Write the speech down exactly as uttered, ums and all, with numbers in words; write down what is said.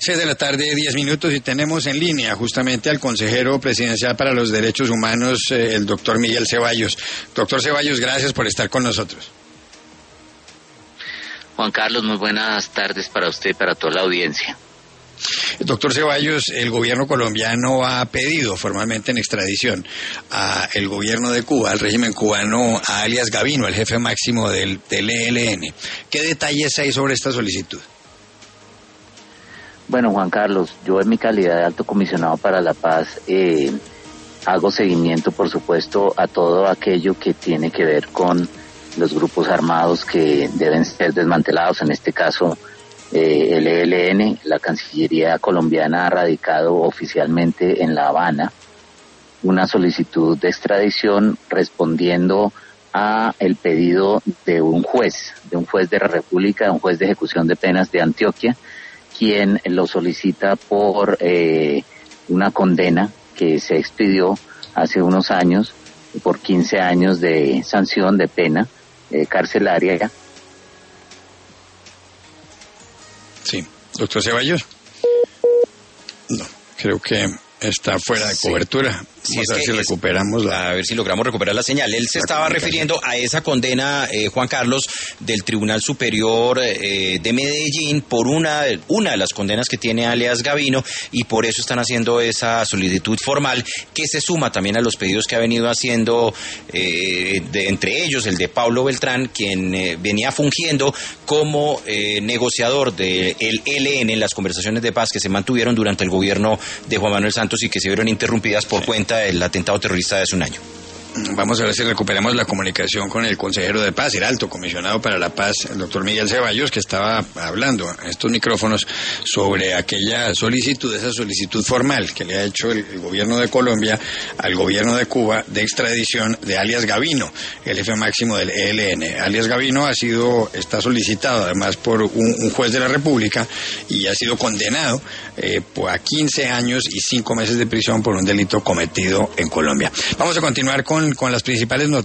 seis de la tarde, diez minutos, y tenemos en línea justamente al consejero presidencial para los derechos humanos, eh, el doctor Miguel Ceballos. Doctor Ceballos, gracias por estar con nosotros. Juan Carlos, muy buenas tardes para usted y para toda la audiencia. Doctor Ceballos, el gobierno colombiano ha pedido formalmente en extradición al gobierno de Cuba, al régimen cubano, a alias Gavino, el jefe máximo del, del E L N. ¿Qué detalles hay sobre esta solicitud? Bueno, Juan Carlos, yo en mi calidad de alto comisionado para la paz eh, hago seguimiento, por supuesto, a todo aquello que tiene que ver con los grupos armados que deben ser desmantelados, en este caso Eh, el E L N. La Cancillería colombiana ha radicado oficialmente en La Habana una solicitud de extradición respondiendo a el pedido de un juez, de un juez de la República, de un juez de ejecución de penas de Antioquia, quien lo solicita por eh, una condena que se expidió hace unos años por quince años de sanción de pena eh, carcelaria. Sí, doctor Ceballos. No, creo que está fuera de cobertura. Sí. Sí, Vamos a ver si es, recuperamos la... A ver si logramos recuperar la señal. Él se estaba refiriendo a esa condena, eh, Juan Carlos, del Tribunal Superior eh, de Medellín por una, una de las condenas que tiene alias Gavino, y por eso están haciendo esa solicitud formal que se suma también a los pedidos que ha venido haciendo, eh, de, entre ellos el de Pablo Beltrán, quien eh, venía fungiendo como eh, negociador del E L N en las conversaciones de paz que se mantuvieron durante el gobierno de Juan Manuel Santos y que se vieron interrumpidas por sí. cuenta del atentado terrorista de hace un año. Vamos a ver si recuperamos la comunicación con el consejero de paz, el alto comisionado para la paz, el doctor Miguel Ceballos, que estaba hablando en estos micrófonos sobre aquella solicitud, esa solicitud formal que le ha hecho el, el gobierno de Colombia al gobierno de Cuba de extradición de alias Gavino, el jefe máximo del E L N. Alias Gavino ha sido, está solicitado además por un, un juez de la República y ha sido condenado eh, a quince años y cinco meses de prisión por un delito cometido en Colombia. Vamos a continuar con Con, con las principales noticias.